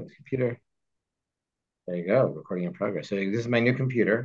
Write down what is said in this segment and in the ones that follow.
Computer. There you go. Recording in progress. So this is my new computer.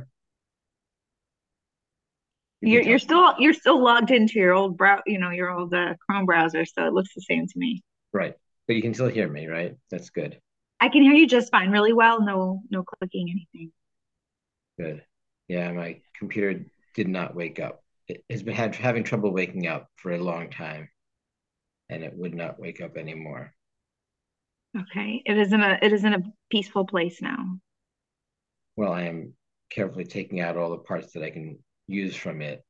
You can You're tell. you're still you're still logged into your old your old Chrome browser, so it looks the same to me. Right. But you can still hear me, right? That's good. I can hear you just fine, really well. No clicking anything. Good. Yeah, my computer did not wake up. It has been having trouble waking up for a long time, and it would not wake up anymore. Okay, it is in a peaceful place now. Well, I am carefully taking out all the parts that I can use from it.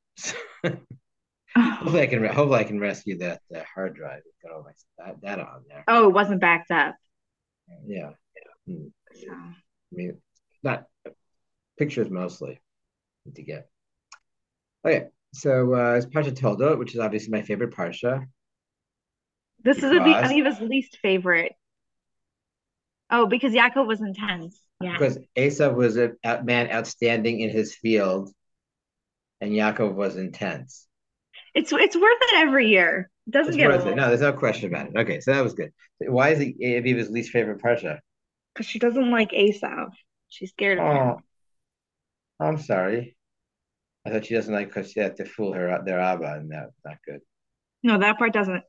Oh, Hopefully I can rescue that hard drive. Got all my that on there. oh, it wasn't backed up. Yeah. Hmm. So I mean, not pictures mostly to get. Okay, so it's Parsha Toldot, which is obviously my favorite Parsha this is because Aviva's least favorite. Oh, because Yaakov was intense. Yeah, because Asa was a man outstanding in his field, and Yaakov was intense. it's worth it every year. It doesn't It's get worth it. old No, there's no question about it. Okay, so that was good. Why is it Aviva's least favorite Parsha? because she doesn't like Asav. She's scared of him. Oh, I'm sorry. I thought she doesn't like because she had to fool their Abba, and that's not good. No, that part doesn't.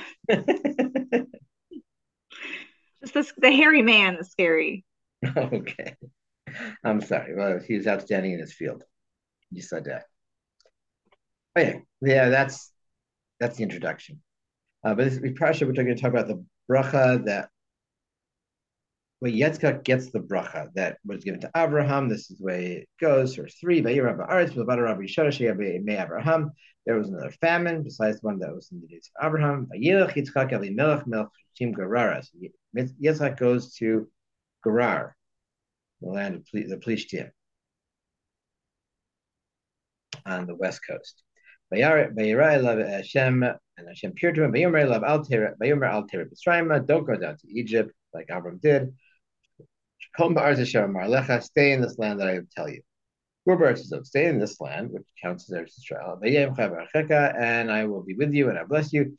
Just the hairy man is scary. Okay, I'm sorry. Well, he was outstanding in his field. You said that. Okay, yeah, that's the introduction. But this Parsha, we're going to talk about the bracha that when Yitzchak gets the bracha that was given to Abraham. This is the way it goes. Verse 3, Vayir Ba'aretz, V'Vada Rabbi Yishara, May Abraham. There was another famine besides the one that was in the days of Abraham. Vayilach Yitzchak Avimelech Melech Shim Gerara. So Yitzchak goes to Gerar, the land of the Plishtim on the west coast. Vayira love Hashem, and Hashem appeared to him. Vayomer love Vayomer al B'Sraima. Don't go down to Egypt like Abram did. Stay in this land that I tell you. Stay in this land, which counts as Eretz Israel. And I will be with you and I bless you.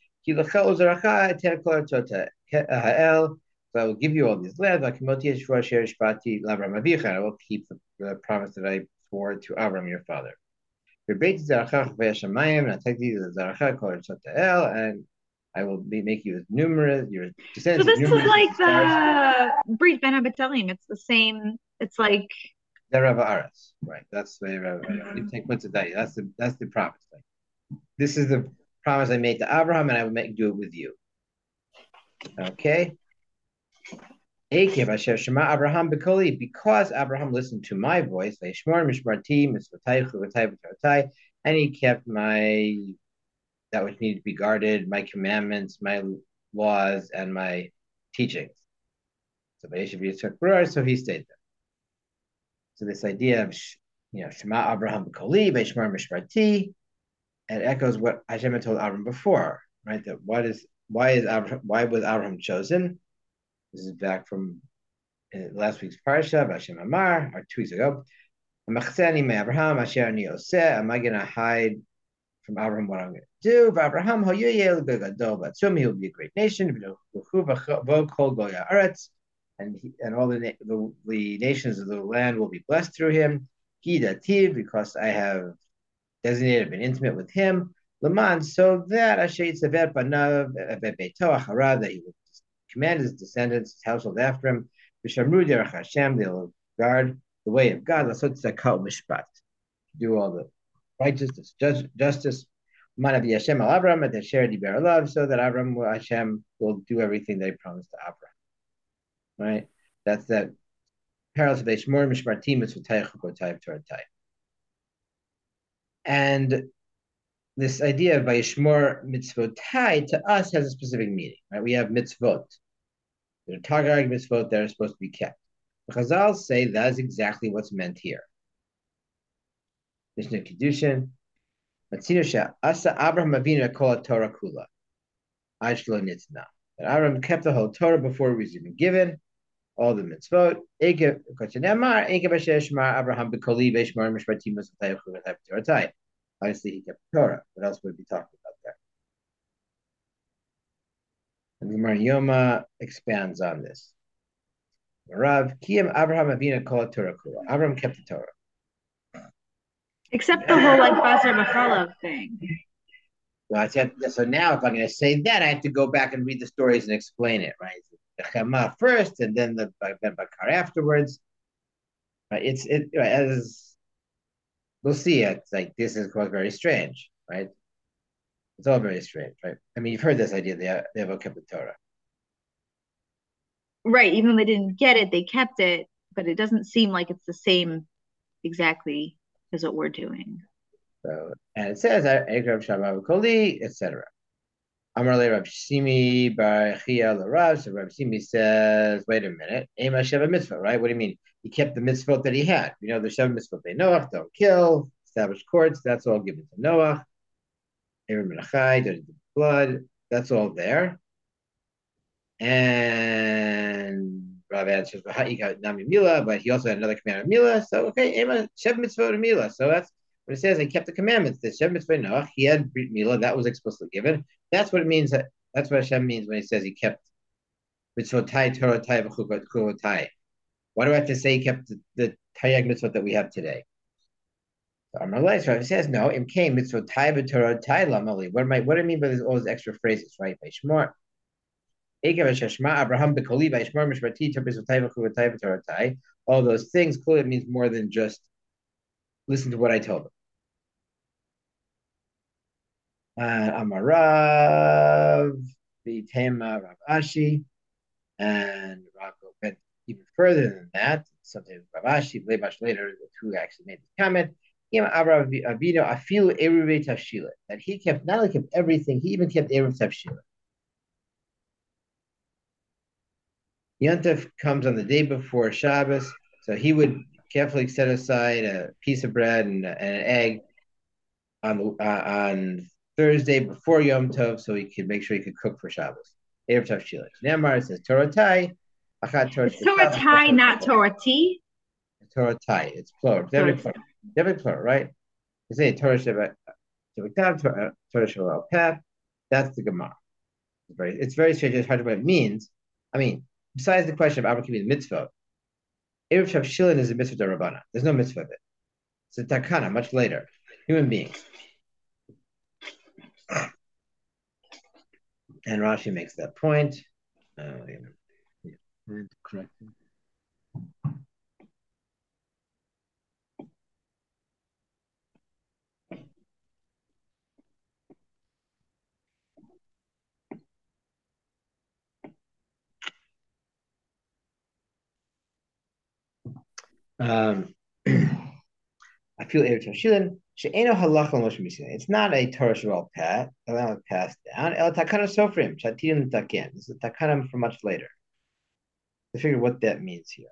So I will give you all these lands. I will keep the promise that I swore to Avram, your father. And I will make you as numerous, your So descendants as this is numerous as the like stars. the Brit Ben Abitelim. It's the same. It's like Zerava Aras, right? That's the you take what's a day. That's the promise. This is the promise I made to Abraham, and I will do it with you. Okay. Akev Asher Shema Abraham Bekoli, because Abraham listened to my voice, Vayishmor Mishmarti Mitzvotai Chuvotai V'Tortai, and he kept my that which needed to be guarded, my commandments, my laws, and my teachings. So Vayishav Yitzchak, so he stayed there. So this idea of Shema Abraham Bekoli, Vayishmor Mishmarti, it echoes what Hashem had told Abraham before, right? That why was Abraham chosen? This is back from last week's parsha, Hashem Amar, or 2 weeks ago. Amachseni me Abraham, Asher ani oseh. Am I going to hide from Abraham what I'm going to do? Abraham, he will be a great nation. And all the nations of the land will be blessed through him. He dativ, because I have designated, been intimate with him. Laman, so that that he will command his descendants, his household after him, Vishamru derech Hashem, they will guard the way of God, lasot tzedakah mishpat, do all the righteousness, justice. Manav Hashem al Abraham at Asher diber alav, so that Abraham Hashem will do everything they promised to Abraham. Right? That's that parallel of Shmor Mishmartim Mitzvotayich Chukotai Torah. And this idea of Vayishmor Mitzvotai to us has a specific meaning. Right? We have mitzvot. There are Tagarag mitzvot that are supposed to be kept. The Chazal say that's exactly what's meant here. Mishnah Kedushin, Matzino Asa Abraham Avinu Kol Torah Kula. Ashlo Nitzna. That Abraham kept the whole Torah before it was even given, all the mitzvot. Abraham Bekoli Veshmar Mishpatim Torah. Obviously, he kept the Torah. What else would we be talking about there? And the Gemara Yoma expands on this. Rav Kiyam Abraham Avina Kol Torah Kula. Abraham kept the Torah. Except the whole like Basar B'chalav thing. Well, so now if I'm going to say that, I have to go back and read the stories and explain it, right? The Chema first, and then the Ben Bakar afterwards. Right? As we'll see. It's like this is quite very strange, right? It's all very strange, right? I mean, you've heard this idea. They have kept the Torah. Right, even though they didn't get it, they kept it, but it doesn't seem like it's the same exactly as what we're doing. So, and it says Ekrav Shama Koli, etc. Amar le Rav Shimi Bar Chia Larav. So Rav Shimi says, wait a minute, Ema Sheva Mitzvah, right? What do you mean? He kept the mitzvot that he had. You know, the Sheva Mitzvot Bei Noach, don't kill, establish courts, that's all given to Noach. Aaron Menachai, don't blood, that's all there. And Rav answers, he got Nami Mila, but he also had another command of Mila. So, okay, Ema Shev Mitzvot Mila. So that's what it says. He kept the commandments. The Shev Mitzvot Noach, he had Brit Mila, that was explicitly given. That's what it means. That's what Hashem means when he says he kept mitzvotai, Torotai, v'chukotai. Why do I have to say he kept the Taryag mitzvot that we have today? So Amar so it says no. Im came mitzvotai v'torotai lamali. What do I mean by all these extra phrases? Right? By Shmor. Abraham bekoli by Shmor mishmati mitzvotai v'chukotai v'torotai. All those things clearly means more than just listen to what I told them. Amarav, the Tema Rav Ashi, and Rav went even further than that. Something Rav Ashi, Lebash later, who actually made this comment. That he kept not only kept everything, he even kept Erev Tavshila. Yontif comes on the day before Shabbos, so he would carefully set aside a piece of bread and an egg on Thursday before Yom Tov, so he could make sure he could cook for Shabbos. Erev Tavshila. Neymar says Torah Tai. It's Torah Tai, not Torah T. Torah Tai. It's plural. Definitely plural, right? You say Torah Shabbat, Torah Shabbat Peh. That's the Gemara. It's very strange. It's hard to know what it means. I mean, besides the question of Abraham keeping the mitzvah, Erev Tavshilin is a mitzvah d'Rabbana. There's no mitzvah of it. It's a takana, much later. Human beings. And Rashi makes that point. Correct. I feel Erev Tavshilin. She'eno halacha Moshe Misinan. It's not a Torah Shabbat pat passed down. El takana sofrim shatirim taken. This is a takana for much later. To figure what that means here.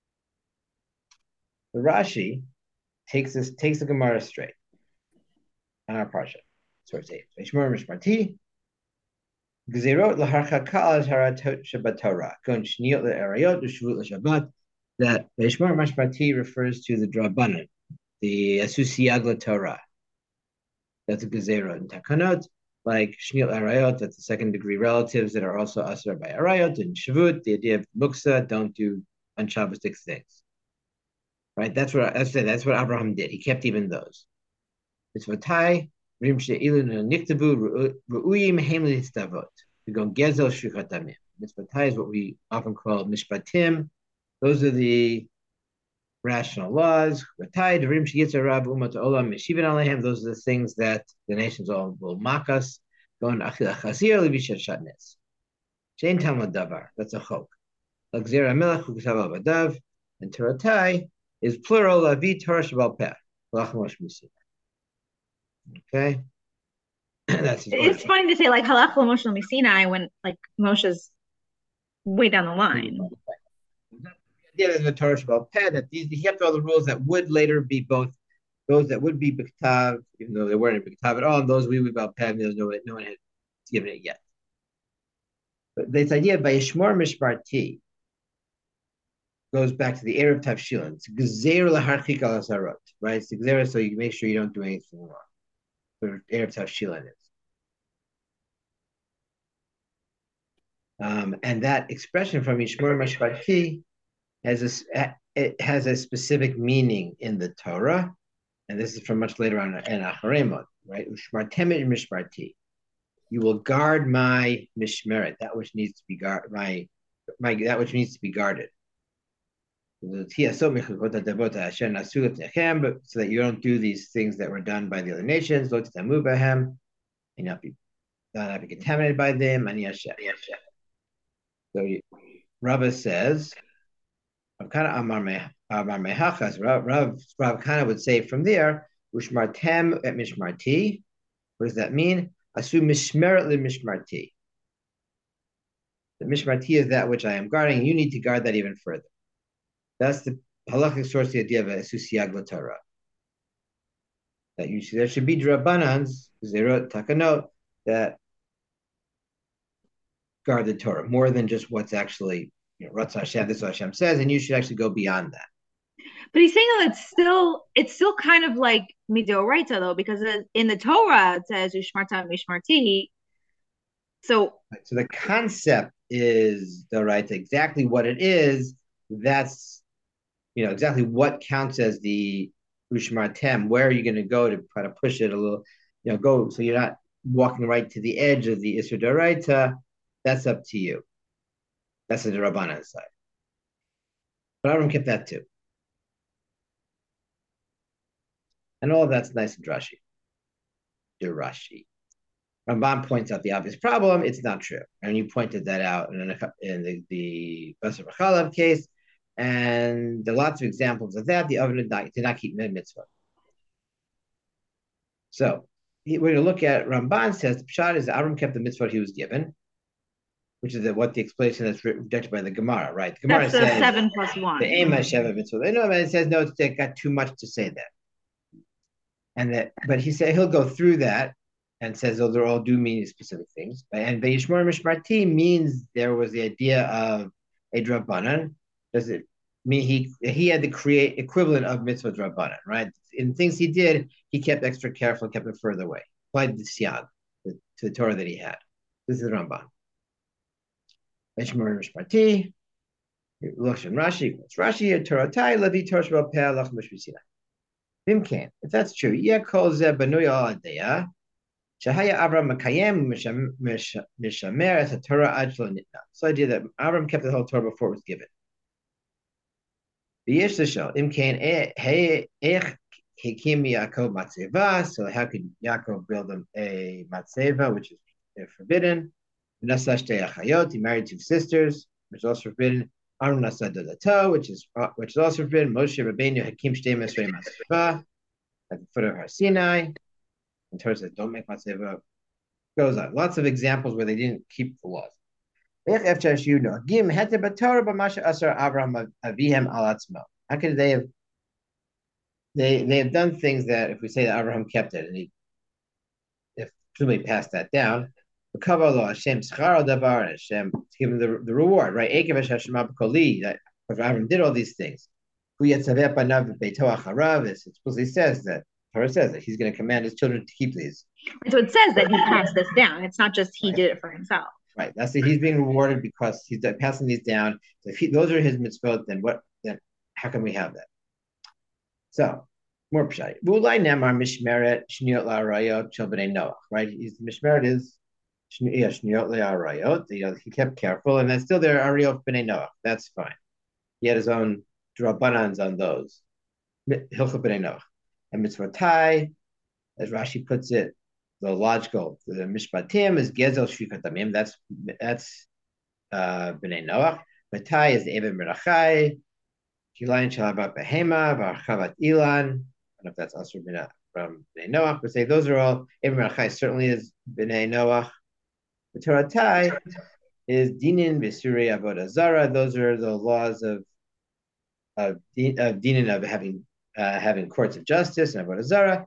The Rashi takes the Gemara straight on our parsha. Source 8. Veshmor Mishmarti. Gzerot laharchaka al haratot Shabbat Torah. Kon shniot le'arayot u'shvut le'Shabbat. That Veshmor Mishmarti refers to the Drabanan, the Asusiagla Torah. That's a Gezerah in Takanot, like Shnil Arayot, that's the second degree relatives that are also Asar by Arayot, and Shavut, the idea of Muksa, don't do unshabbostic things. Right? That's what Abraham did. He kept even those. It's Vatai, Rim She'ilun Niktabu, Ru'uyim Hemli Stavot. We go Gezel Shuchatamim. Mitzvatai is what we often call Mishpatim. Those are the rational laws. Those are the things that the nations all will mock us. Going That's a chok. And Teratai is plural. Okay. It's funny to say like halach l'Moshe Sinai when like Moshe's way down the line. Yeah, in the Torah Shabbat Peh, that you have all the rules that would later be both those that would be B'ktav, even though they weren't in B'ktav at all, and those we would about Peh, no one had given it yet. But this idea by Yishmor Mishmarti goes back to the Erev Tavshilin. It's Gezer Laharchik al Asarot, right? It's Gezer so you make sure you don't do anything wrong. Where Erev Tavshilin is. And that expression from Yishmor Mishmarti it has a specific meaning in the Torah, and this is from much later on in Acharemot, right? Ushmartem mishmarti. You will guard my mishmeret, that which needs to be guarded, my that which needs to be guarded. So that you don't do these things that were done by the other nations, and not be contaminated by them. So Rabbah says, Rav Kana would say from there, Ushmartem et mishmarti. What does that mean? Asu mishmeret li mishmarti. The mishmarti is that which I am guarding. You need to guard that even further. That's the halachic source, the idea of a susiyag Torah. That there should be drabanans, zero takanot, that guard the Torah more than just what's actually, Ratz Hashem, this is what Hashem says, and you should actually go beyond that. But he's saying that it's still kind of like midoraita though, because in the Torah it says ushmarta mishmarti. So the concept is the right, exactly what it is. That's exactly what counts as the ushmartem. Where are you going to go to try to push it a little? Go so you're not walking right to the edge of the Isser D'Oraita. That's up to you. That's the Rabbanan side. But Avram kept that too. And all of that's nice and drashy. Durashi. Ramban points out the obvious problem. It's not true. And you pointed that out in the Basar B'chalav case. And there are lots of examples of that. The oven did not keep mitzvah. So we're going to look at Ramban says the pshat is that Avram kept the mitzvah he was given, which is what the explanation that's rejected by the Gemara, right? The Gemara says 7 plus 1. The Ema Sheva mitzvah. It says no, it's got too much to say that. But he said he'll go through that and says those are all do mean specific things. And Vayishmor Mishmarti means there was the idea of a drabanan. Does it mean he had to create equivalent of mitzvah drabanan, right? In things he did, he kept extra careful, kept it further away. Applied the siyag to the Torah that he had. This is Ramban. Vayishmor Mishmarti. Lashon Rashi. Rashi Torah Tai Levi Torah Shebal Peh Lach Mishmisina. If that's true, Shahaya Avram Makayem Mishamer as a Torah Ajlo Nitna. So idea that Avram kept the whole Torah before it was given. The Yishashal Imkain Ech Hikim Yaakov Matzeva. So how could Yaakov build a Matzeva, which is forbidden? Nasash Achayot, he married 2 sisters, which is also forbidden. Aaron Nasa Dodato, which is also forbidden. Moshe Rabbeinu Hakim Shtei Mesrei Matzeva at the foot of Har Sinai. In terms of don't make matzeva, goes on. Lots of examples where they didn't keep the laws. How could they have? They have done things that if we say that Abraham kept it and if truly passed that down, Hashem Hashem give him the reward, right? That Abraham did all these things. It supposedly says that Torah says that he's going to command his children to keep these. So it says that he passed this down. It's not just he did it for himself. Right. That's he's being rewarded because he's passing these down. So if those are his mitzvot, then how can we have that? So more pshat. Ulai nemar mishmeret shniot la'arayot shel b'nei Noach. Right. His mishmeret is shniot la'arayot. He kept careful, and that's still there arayot b'nei Noach. That's fine. He had his own drabanans on those. Hilchot b'nei Noach. And mitzvotai, as Rashi puts it, the logical, the mishpatim is gezel shvikatamim. That's b'nei Noach. Matai is the Eben Merachai. Kilayin shalabat behema v'archavat ilan. I don't know if that's also from b'nei Noach, but say those are all Eben Merachai. Certainly is b'nei Noach. The Torah Tai is dinin v'surei avodah zara. Those are the laws of dinin of having courts of justice and avodah zara.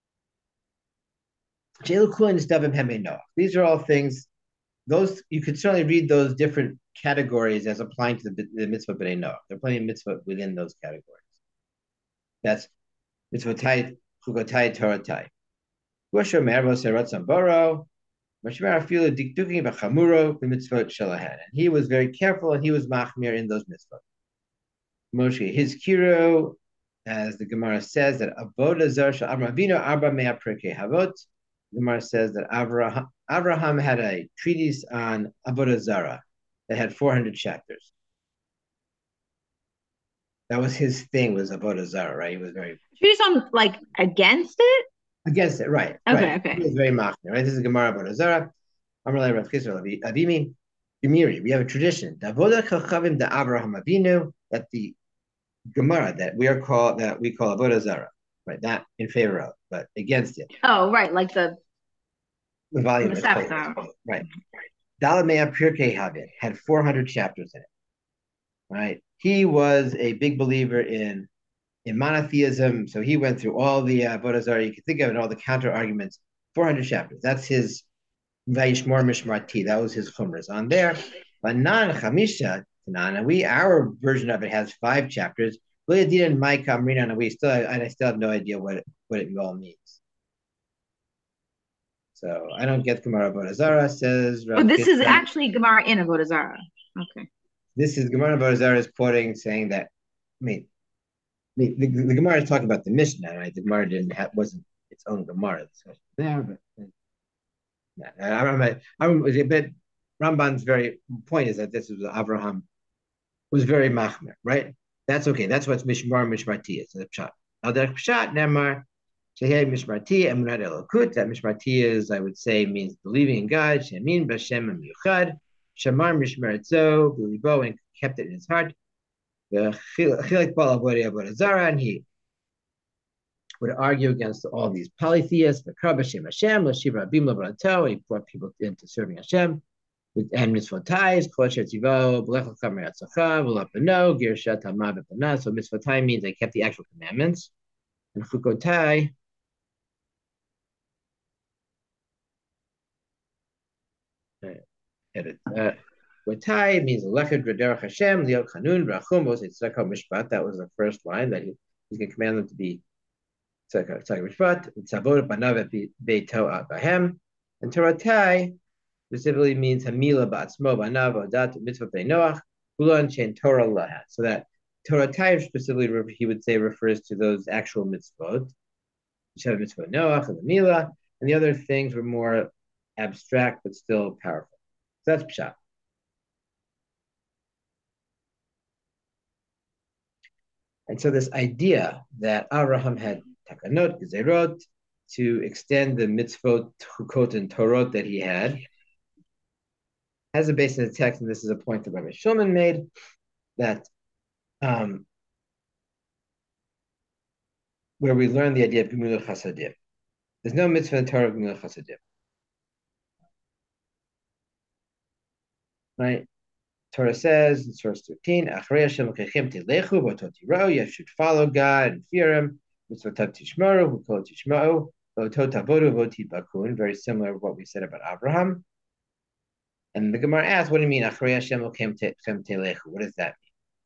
These are all things. Those you could certainly read those different categories as applying to the mitzvah b'nei Noach. There are plenty of mitzvah within those categories. That's mitzvotai, chukotai, toratai. And he was very careful and he was machmir in those mitzvot. Moshe his kiro, as the Gemara says that avoda zar shel Avraham Avinu arba mea perkei havot. The Gemara says that Abraham had a treatise on avoda zara that had 400 chapters. That was his thing, was avoda zara, right? He was very Treatise on like against it. against it, right? Okay, Right. okay. He was very machmir, right? This is Gemara avoda zara. Amalei Rav Chisra Avimi. Gemiri, we have a tradition. Davoda chachavim da Abraham Avinu, that the Gemara that we call avodah zara, right? Not in favor of, but against it. Oh, right, like The volume is right. Dalamea Pirkei Havin had 400 chapters in it. Right? He was a big believer in monotheism, so he went through all the avodah zara you can think of and all the counter arguments. 400 chapters. That's his Vayishmor Mishmarti. That was his chumras on there. But non Chamisha our version of it has 5 chapters. I still have no idea what it all means. So I don't get Gemara Avodah Zara, says Rav. Oh, this is actually Gemara in Avodah Zara. Okay. This is Gemara Avodah Zara is quoting, saying that, the Gemara is talking about the Mishnah, right? The Gemara wasn't its own Gemara there, but but Ramban's very point is that this was Abraham was very machmer, right? That's okay. That's what's Mishmar Mishmarti is the pshat. Now the pshat nemar shehei Mishmarti emunat elokut. That Mishmarti is, I would say, means believing in God. Shemin b'Shem Miyuchad. Shamar Mishmaretzo b'libo, and kept it in his heart. The chilek bal avodah zara, and he would argue against all these polytheists. The Krab Hashem Hashem l'shiv rabim l'varato. He brought people into serving Hashem. And mitzvotai, kol shetzivo, b'lechol kamer atzacha, v'lapano, girshat hama b'pana. So mitzvotai means they kept the actual commandments. And chukotai, Watai means lechad rederach Hashem, liot chanun, v'achum, v'os yitzakah mishpat. That was the first line, that he's going to command them to be tzakah mishpat, tzavod banav beito abahem. And Toratai specifically means Hamila Ba'atzmo Banav Adat Mitzvah Noach Hulan Chen Torah Lahat. So that Torah Tayyib specifically, he would say, refers to those actual mitzvot, Shem Mitzvah Noach and the Mila, and the other things were more abstract but still powerful. So that's Pshat. And so this idea that Abraham had takanot, gezerot, to extend the mitzvot, chukot, and torot that he had, has a base in the text, and this is a point that Rabbi Shulman made, that where we learn the idea of Gemilut Chasadim. There's no mitzvah in Torah of Gemilut Chasadim. Right? Torah says in Source 13, Achrei Hashem l'kechem tilechu v'otot tirou, you should follow God and fear Him. Mitzvotav tishmaru v'kol tishma'u v'otot avodu v'otit bakun. Very similar to what we said about Abraham. And the Gemara asks, what do you mean, Achrei Hashem l'kechem tilechu? What does that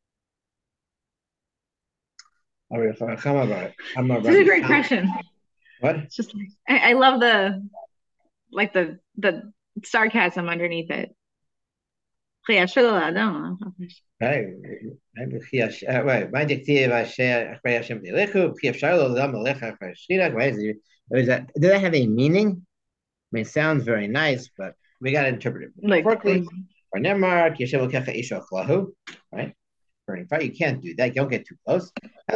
mean? This is a great question. What? It's just like, I love the sarcasm underneath it. Right. Does that have a meaning? I mean, it sounds very nice, but we got to interpret it metaphorically. Right? Burning fire, you can't do that. You don't get too close.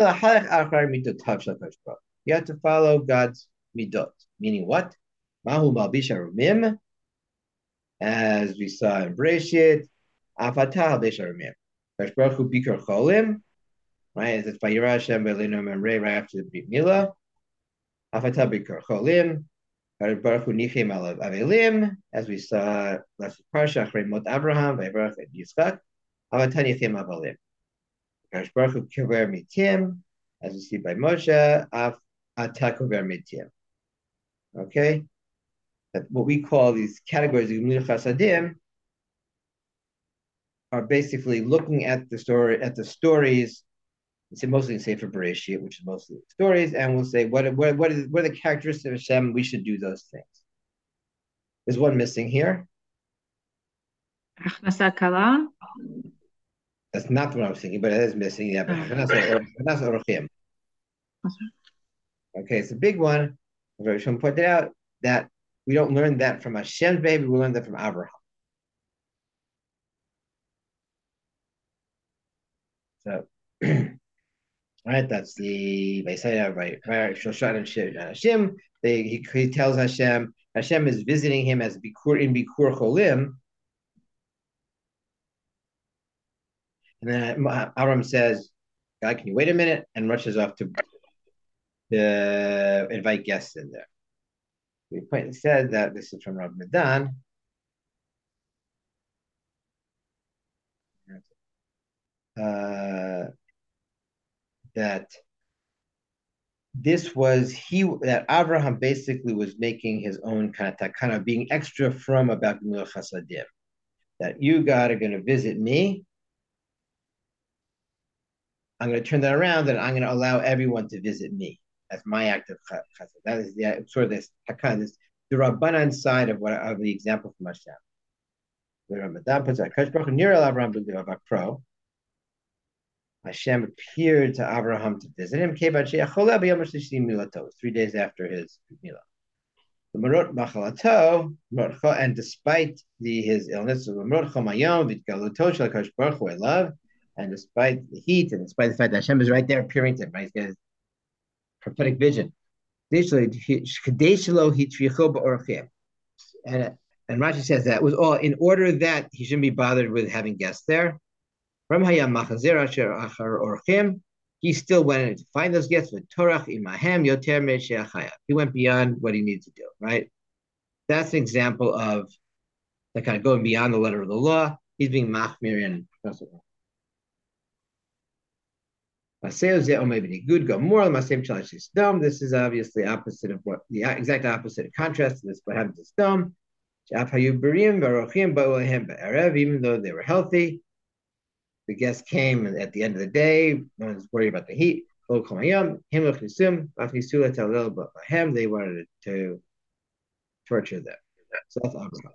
You have to follow God's midot. Meaning what? Mahu malbisha rumim, as we saw in Bereshit. Afatah besha rumim. Baruch Hu bikar cholim. Right, as it's Vayira Hashem Be'Elenu Memrei right after the Brit Milah. Afatah bikar cholim. Baruch Hu nichem alav avelim, as we saw last parsha. Achrei mot Abraham Vayvarach et Yitzchak. Avatah nichem avalim. Baruch Hu kover mitim, as we see by Moshe. Atah kover mitim. Okay, that what we call these categories of Gemilut Chasadim are basically looking at the stories. It's mostly in Sefer Bereshit, which is mostly stories, and we'll say what are the characteristics of Hashem. We should do those things. There's one missing here. Achnasa kala. That's not what I was thinking, but it is missing. Yeah, but Hanas Orochim. Okay, it's a big one. Very Shon pointed out that we don't learn that from Hashem's baby, we learn that from Abraham. So, right, that's the Messiah, right? Shoshan and Hashem. He tells Hashem is visiting him as Bikur in Bikur Cholim. And then Abraham says, God, can you wait a minute? And rushes off to invite guests in there. We pointedly said that this is from Rav Medan. That this was that Abraham basically was making his own kind of being extra from about Gemilut Chasadim. That you God are going to visit me. I'm going to turn that around and I'm going to allow everyone to visit me. That's my act of chesed. That is the sort of this the Rabbanan side of the example from Hashem. The Ramadan puts out Kadosh Baruch Hu Nir El Avraham B'Divav Pro. Hashem appeared to Abraham to visit him. 3 days after his milah. The Marot Machalato, and despite his illness, I love, and despite the heat, and despite the fact that Hashem is right there appearing to him, right? He's got his prophetic vision. And Rashi says that was all in order that he shouldn't be bothered with having guests there. He still went to find those guests with Torah imahem yoter me'she'achaya. He went beyond what he needs to do, right? That's an example of the kind of going beyond the letter of the law. He's being machmir and this is obviously opposite of what the exact opposite of contrast to this what happened to Sdom. Even though they were healthy, the guests came at the end of the day. No one's worried about the heat. They wanted to torture them. So that's Abraham.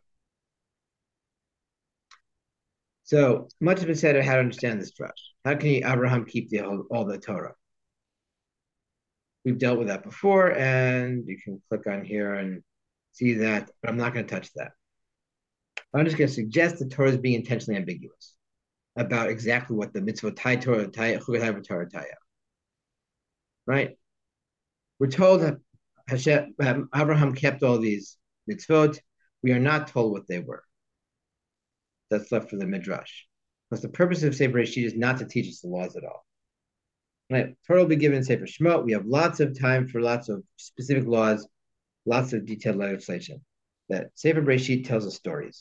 So much has been said of how to understand this drush. How can Abraham keep all the Torah? We've dealt with that before, and you can click on here and see that, but I'm not going to touch that. I'm just going to suggest the Torah is being intentionally ambiguous about exactly what the mitzvah Torah, right? We're told that Abraham kept all these mitzvot. We are not told what they were. That's left for the Midrash. Because the purpose of Sefer Bereshit is not to teach us the laws at all. Right? Torah will be given in Sefer Shemot. We have lots of time for lots of specific laws, lots of detailed legislation. That Sefer Bereshit tells us stories.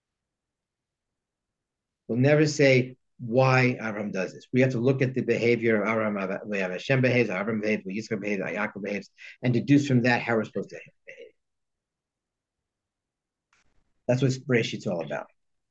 We'll never say why Abraham does this. We have to look at the behavior of Abraham, how Hashem behaves, how Abraham behaves, how Yitzchak behaves, how Yaakov behaves, and deduce from that how we're supposed to behave. That's what Bereshit's all about.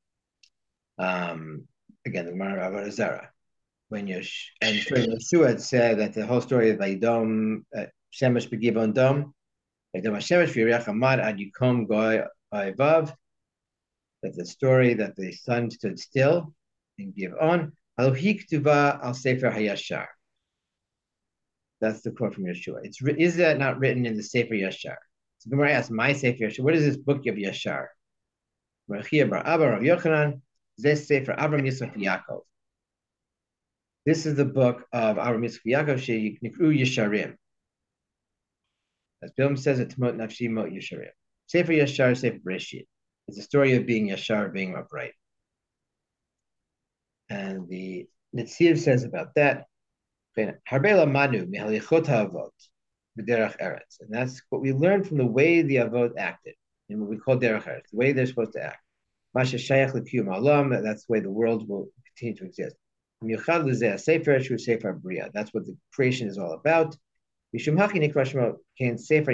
Again, the Gemara of Avodah Zarah. And Yeshua had said that the whole story of Vaydom Shemesh Begivon Dom, Vaydom Shemesh V'Yirech Hamad Ad Yikom Goy Oivav, that the story that the sun stood still in Givon, Alohi Ktuva Al Sefer Hayashar. That's the quote from Yeshua. Is that not written in the Sefer Yashar? So Gemara asks, my Sefer Yashar, what is this book of Yashar? Rechia Bar Abba Rav Yochanan, Zeh Sefer Avram Yitzchak Yaakov. This is the book of Avram Yitzchak Yaakov, Nikru Yesharim. As Bilam says, it's Mot Nafshi Mot Yesharim. Sefer Yashar, Sefer Bereshit. It's a story of being Yashar, being upright. And the Netziv says about that, Harbela Manu Mihalichot HaAvot B'derech Eretz. And that's what we learned from the way the Avot acted, in what we call Derech Eretz, the way they're supposed to act. Masha Shayach L'Kiyum Alam, that's the way the world will continue to exist. That's what the creation is all about. So Sefer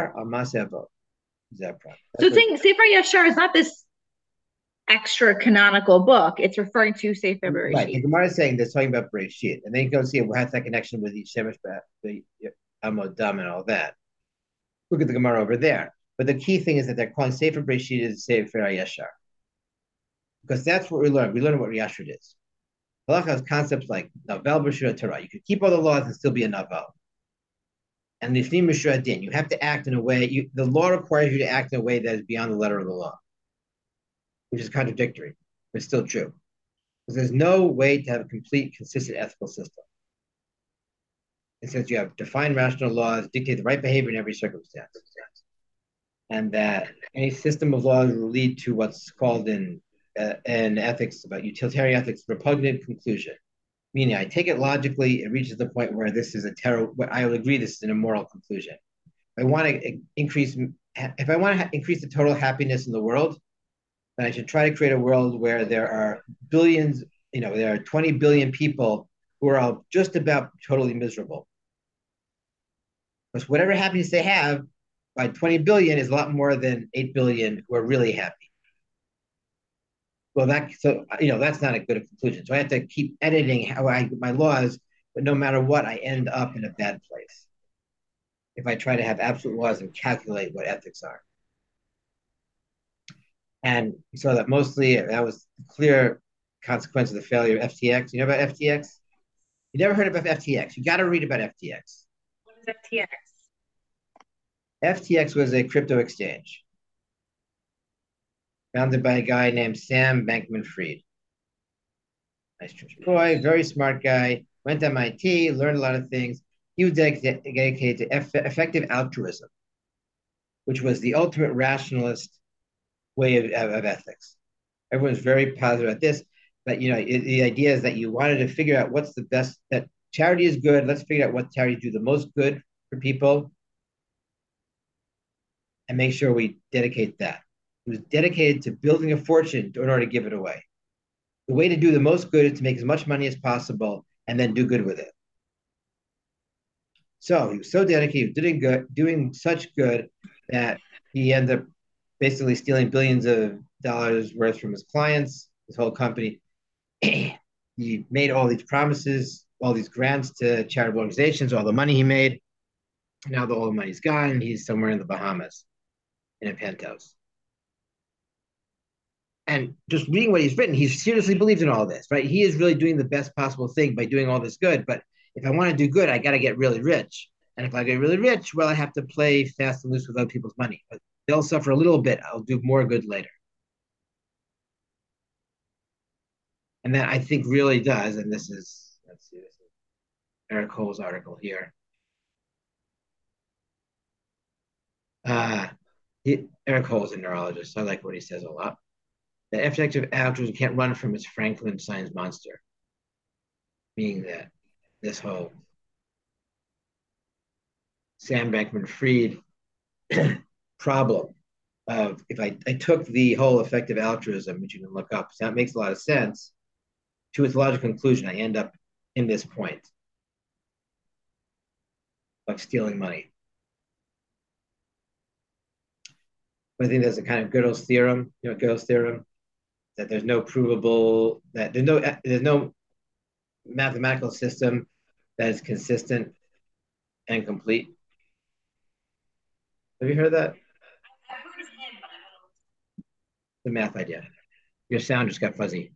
Sefer Yashar is not this extra canonical book. It's referring to Sefer Bereshit. Right. The Gemara is saying they're talking about Bereshit, and then you go see what has that connection with the Shemesh, the Amod Dam, and all that. Look at the Gemara over there. But the key thing is that they're calling Sefer Bereshit as Sefer Yashar, because that's what we learned. We learned what Yashar is. Halacha has concepts like Navel B'Shura Torah. You could keep all the laws and still be a Navel. And Lifnim B'Shura Din. You have to act in a way, the law requires you to act in a way that is beyond the letter of the law, which is contradictory, but still true. Because there's no way to have a complete, consistent ethical system. It says you have defined rational laws, dictate the right behavior in every circumstance. And that any system of laws will lead to what's called in ethics, about utilitarian ethics, repugnant conclusion. Meaning, I take it logically, it reaches the point where this is a terrible, I will agree this is an immoral conclusion. If I want to increase the total happiness in the world, then I should try to create a world where there are billions, there are 20 billion people who are all just about totally miserable. Because whatever happiness they have by 20 billion is a lot more than 8 billion who are really happy. Well, that's not a good conclusion. So I have to keep editing my laws, but no matter what, I end up in a bad place if I try to have absolute laws and calculate what ethics are. And so that was the clear consequence of the failure of FTX. You know about FTX? You never heard about FTX. You got to read about FTX. What is FTX? FTX was a crypto exchange founded by a guy named Sam Bankman-Fried. Nice boy, very smart guy, went to MIT, learned a lot of things. He was dedicated to effective altruism, which was the ultimate rationalist way of ethics. Everyone's very positive about this, but the idea is that you wanted to figure out what's the best, that charity is good. Let's figure out what charity do the most good for people and make sure we dedicate that. He was dedicated to building a fortune in order to give it away. The way to do the most good is to make as much money as possible and then do good with it. So he was so dedicated, doing such good that he ended up basically stealing billions of dollars worth from his clients, his whole company. He made all these promises, all these grants to charitable organizations, all the money he made. Now all the money's gone, and he's somewhere in the Bahamas in a penthouse. And just reading what he's written, he seriously believes in all this, right? He is really doing the best possible thing by doing all this good. But if I want to do good, I got to get really rich. And if I get really rich, well, I have to play fast and loose with other people's money. But they'll suffer a little bit. I'll do more good later. And that I think really does. And this is Eric Cole's article here. Eric Cole is a neurologist. So I like what he says a lot. The effective altruism can't run from its Franklin science monster, meaning that this whole Sam Bankman-Fried problem of if I took the whole effective altruism, which you can look up, so that makes a lot of sense, to its logical conclusion, I end up in this point of stealing money. But I think there's a kind of Gödel's theorem, Gödel's theorem, that there's no provable, that there's no mathematical system that is consistent and complete. Have you heard that? The math idea. Your sound just got fuzzy.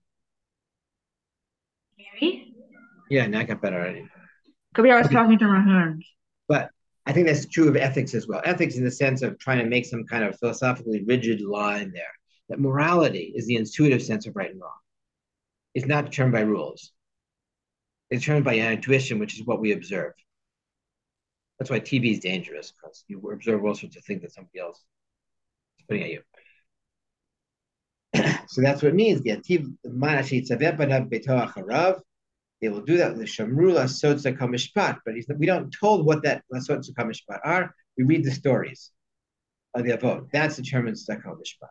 Hear me? Yeah, now it got better already. Could be I was talking to my hands. But I think that's true of ethics as well. Ethics in the sense of trying to make some kind of philosophically rigid line there. That morality is the intuitive sense of right and wrong. It's not determined by rules. It's determined by intuition, which is what we observe. That's why TV is dangerous, because you observe all sorts of things that somebody else is putting at you. So that's what it means. They will do that. But we don't told what that lasot mishpat are. We read the stories of the avot. That's determines tzedakah mishpat.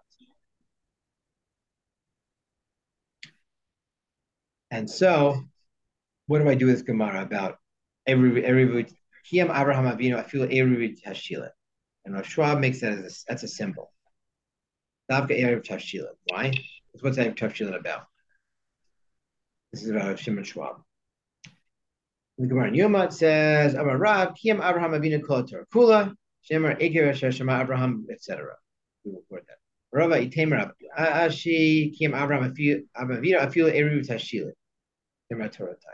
And so, what do I do with this Gemara about every Kiyam Abraham Avinu Afilu Eruv Tashila? And Rav Schwab makes that that's a symbol. Davka Eruv Tashila. Why? What's Eruv Tashila about? This is about Shimon Schwab. The Gemara in Yoma says, Amar Rav Kiyam Abraham Avinu Kol Torah Kula Shemar Eker Shema Abraham, etc. We will quote that. Rava Itemer Ashi Kiyam Abraham Avinu Afilu Eruv Tashila. Imatoratai.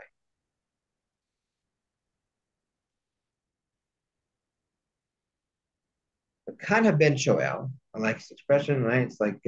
Kana ben Shoel, I like this expression, right? It's like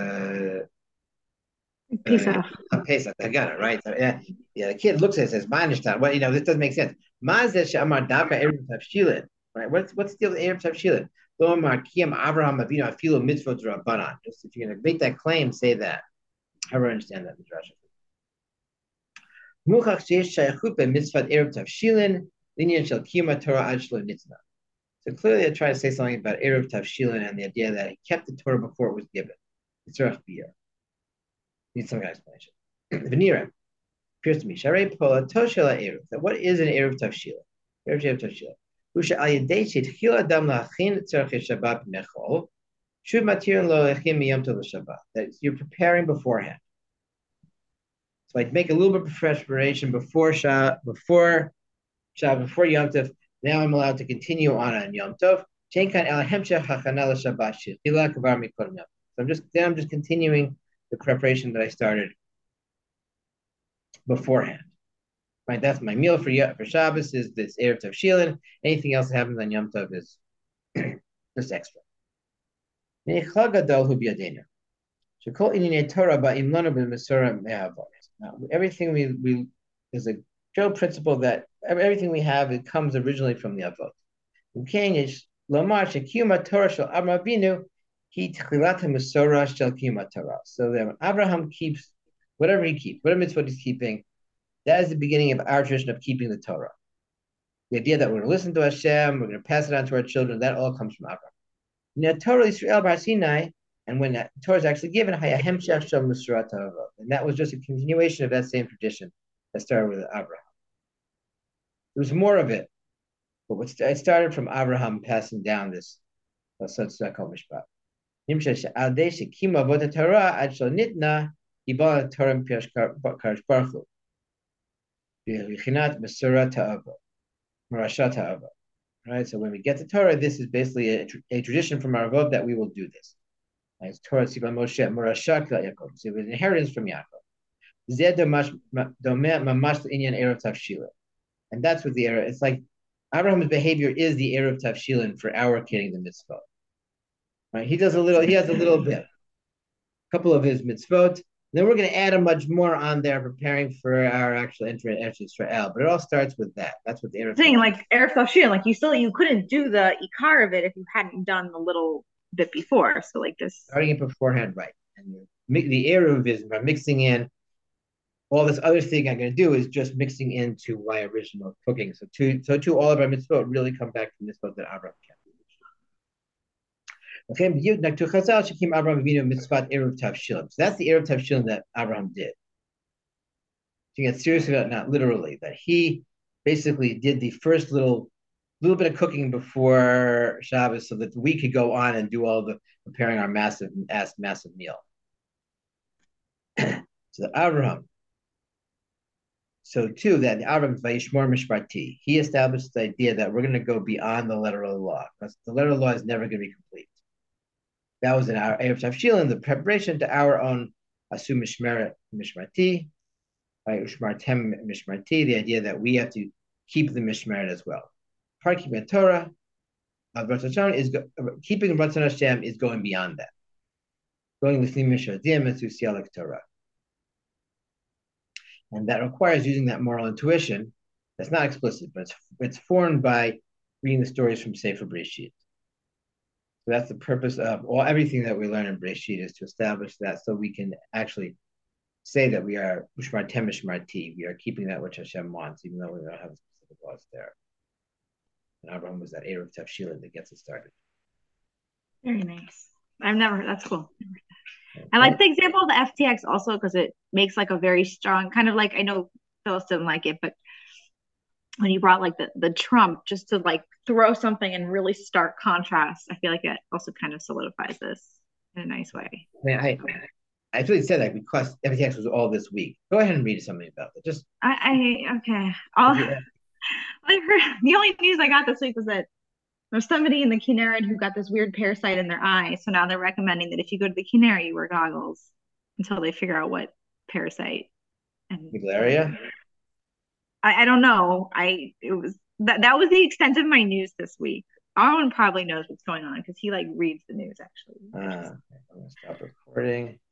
Pesach. Pesach. I got it right. So, yeah. The kid looks at it and says, "Manishtan." Well, this doesn't make sense. Mazesh Amar Daka Erev Tavshilin. Right? What's the deal with Erev Tavshilin? Lo Amar Kiyam Avraham Avinu Afilu Mitzvot Rabbanan. Just if you're going to make that claim, say that. I don't understand that midrash. Muchach Sheish Shayachut Mitzvot Erev Tavshilin Linyan Shel Kiyam Torah Ad Shlo Nitzna. So clearly, I try to say something about Erev Tavshilin and the idea that he kept the Torah before it was given. It's Tzarech Biyah. Need some kind of explanation. Venira appears to me. Sharei Pola Toshela Erev. That what is an Erev Tavshilin? Erev Tavshilin. Usha Al Yedei Sheitchil Adam Lachin Tzarech Shabbat Mechol. Shuv Matir Lo Lechim Miyom Tov Shabbat. That you're preparing beforehand. So I make a little bit of preparation before Shabbat, before Yom Tov. Now I'm allowed to continue on Yom Tov. So I'm just continuing the preparation that I started beforehand. Right, that's my meal for Shabbos is this Erev Tavshilin. Anything else that happens on Yom Tov is just extra. Now, everything we is a general principle that everything we have, it comes originally from the Avot. So that when Abraham keeps whatever he keeps, whatever mitzvah he's keeping, that is the beginning of our tradition of keeping the Torah. The idea that we're going to listen to Hashem, we're going to pass it on to our children, that all comes from Abraham. Now, Torah Yisrael Bar Sinai, and when that Torah is actually given, and that was just a continuation of that same tradition that started with Abraham. There was more of it, but it started from Abraham passing down this called Mishpat. Right, so when we get to Torah, this is basically a tradition from our Avot that we will do this. It's Torah Sivan Moshe Morashak Yaakov. So it was an inheritance from Yaakov. And that's what the era. It's like Abraham's behavior is the era of Tavshilin for our keeping the mitzvot. Right? He has a little bit, a couple of his mitzvot. Then we're going to add a much more on there, preparing for our actual entry into Israel. But it all starts with that. That's what the Erev thing, like Erev Tavshilin, like you couldn't do the Ikar of it if you hadn't done the little bit before. So like this, starting it beforehand, right? And the Erev is by mixing in all this other thing I'm going to do is just mixing into my original cooking. So to all of our mitzvot really come back to mitzvot that Abraham kept. Okay, so that's the Erev Tavshilin that Abraham did. To get serious about it, not literally, that he basically did the first little bit of cooking before Shabbos so that we could go on and do all the preparing our massive meal. So Abraham. So too, that Abraham Vayishmor Mishparti, he established the idea that we're going to go beyond the letter of the law, because the letter of the law is never going to be complete. That was in our Erev Tavshilin, the preparation to our own Asu Mishmarti, Ushmartem Mishmarti, the idea that we have to keep the Mishmeret as well. Part keeping Torah, is keeping Ratzon Hashem is going beyond that. Going with Mishradim and Susialik Torah. And that requires using that moral intuition that's not explicit, but it's formed by reading the stories from Sefer Breshit. So that's the purpose of everything that we learn in Breshit is to establish that so we can actually say that we are Ushmartem Mishmarti, we are keeping that which Hashem wants, even though we don't have specific laws there. And Abraham was that Erev Tavshilin that gets it started. Very nice. That's cool. I like the example of the FTX also because it makes like a very strong kind of like, I know Phyllis didn't like it, but when you brought like the Trump just to like throw something in really stark contrast, I feel like it also kind of solidifies this in a nice way. I actually said that because FTX was all this week. Go ahead and read something about it. Just okay. The only news I got this week was that there's somebody in the Kinneret who got this weird parasite in their eye. So now they're recommending that if you go to the Kinneret, you wear goggles until they figure out what parasite. Malaria? I don't know. It was that was the extent of my news this week. Arwen probably knows what's going on because he like reads the news actually. Okay, I'm gonna stop recording.